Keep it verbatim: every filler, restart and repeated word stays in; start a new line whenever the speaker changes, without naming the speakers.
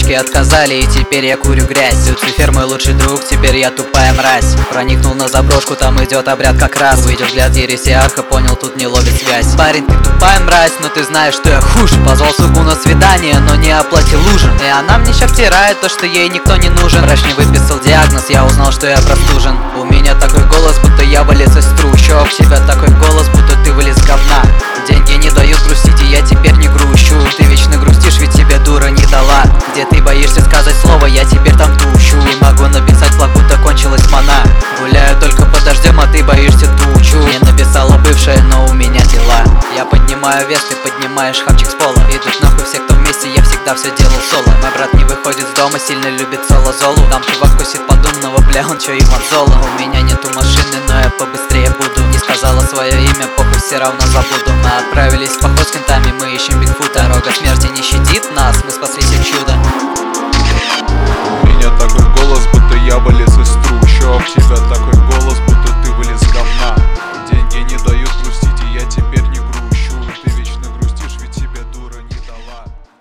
девочки отказали, и теперь я курю грязь. Люцифер мой лучший друг, теперь я тупая мразь. Проникнул на заброшку, там идет обряд как раз. Увидел взгляд ересиарха, понял, тут не ловит связь. Парень, ты тупая мразь, но ты знаешь, что я хуже. Позвал суку на свидание, но не оплатил ужин. И она мне ща втирает то, что ей никто не нужен. Врач мне выписал диагноз, я узнал, что я простужен. У меня такой голос, будто я вылез из трущоб. У тебя такой голос, будто ты вылез из говна. Деньги не дают грустить, и я теперь не грущу. Ты вечно грустишь, ведь тебе дура не дала. Где ты боишься сказать слово, я теперь там тущу. Не могу написать флаг, будто кончилась мана. Гуляю только под дождем, а ты боишься тучу. Мне написала бывшая, но у меня дела. Я поднимаю вес, ты поднимаешь хавчик с пола. Идут нахуй все, кто вместе, я всегда все делал соло. Мой брат не выходит с дома, сильно любит соло-золу. Там чувак косит подумного, бля, он чё, Иван Золо. У меня нету машины, но я побыстрее буду. Не сказала свое имя, похуй, все равно забуду. Мы отправились в поход с кентами, мы ищем Бигфута. Дорога смерти не щадит нас.